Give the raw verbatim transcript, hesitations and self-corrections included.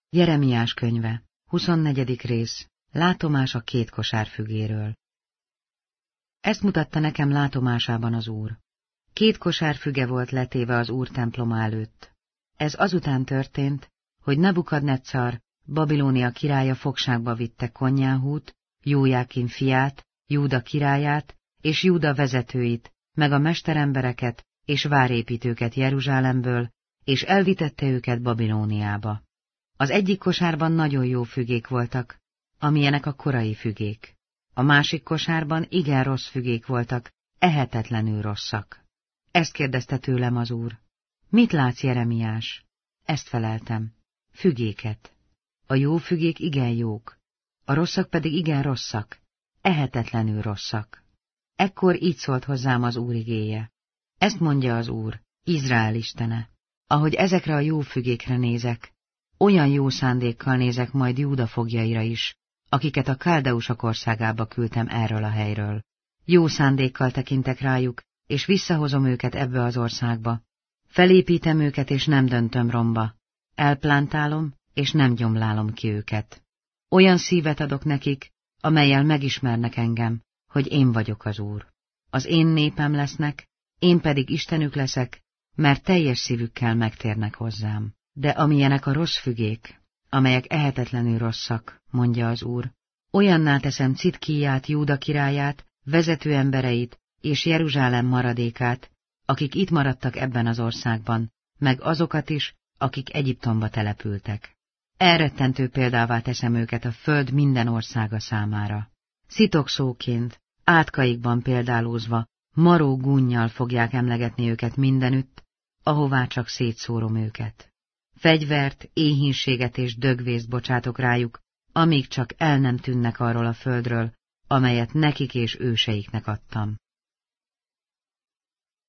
Jeremiás könyve, huszonnegyedik rész, látomás a két kosár fügéről. Ezt mutatta nekem látomásában az Úr. Két kosár füge volt letéve az Úr temploma előtt. Ez azután történt, hogy Nebukadneccar, Babilónia királya fogságba vitte Konjáhút, Jójákin fiát, Júda királyát és Júda vezetőit, meg a mesterembereket és várépítőket Jeruzsálemből, és elvitette őket Babilóniába. Az egyik kosárban nagyon jó fügék voltak, amilyenek a korai fügék. A másik kosárban igen rossz fügék voltak, ehetetlenül rosszak. Ezt kérdezte tőlem az Úr. Mit látsz, Jeremiás? Ezt feleltem. Fügéket. A jó fügék igen jók, a rosszak pedig igen rosszak, ehetetlenül rosszak. Ekkor így szólt hozzám az Úr igéje. Ezt mondja az Úr, Izrael istene. Ahogy ezekre a jó fügékre nézek, olyan jó szándékkal nézek majd Júda foglyaira is, akiket a káldeusok országába küldtem erről a helyről. Jó szándékkal tekintek rájuk, és visszahozom őket ebbe az országba. Felépítem őket, és nem döntöm romba. Elplántálom, és nem gyomlálom ki őket. Olyan szívet adok nekik, amellyel megismernek engem, hogy én vagyok az Úr. Az én népem lesznek, én pedig Istenük leszek, mert teljes szívükkel megtérnek hozzám. De amilyenek a rossz fügék, amelyek ehetetlenül rosszak, mondja az Úr, olyanná teszem Citkíját, Júda királyát, vezető embereit és Jeruzsálem maradékát, akik itt maradtak ebben az országban, meg azokat is, akik Egyiptomba települtek. Elrettentő példává teszem őket a föld minden országa számára. Szitokszóként, átkaikban példálózva, maró gúnnyal fogják emlegetni őket mindenütt, ahová csak szétszórom őket. Fegyvert, éhínséget és dögvészt bocsátok rájuk, amíg csak el nem tűnnek arról a földről, amelyet nekik és őseiknek adtam.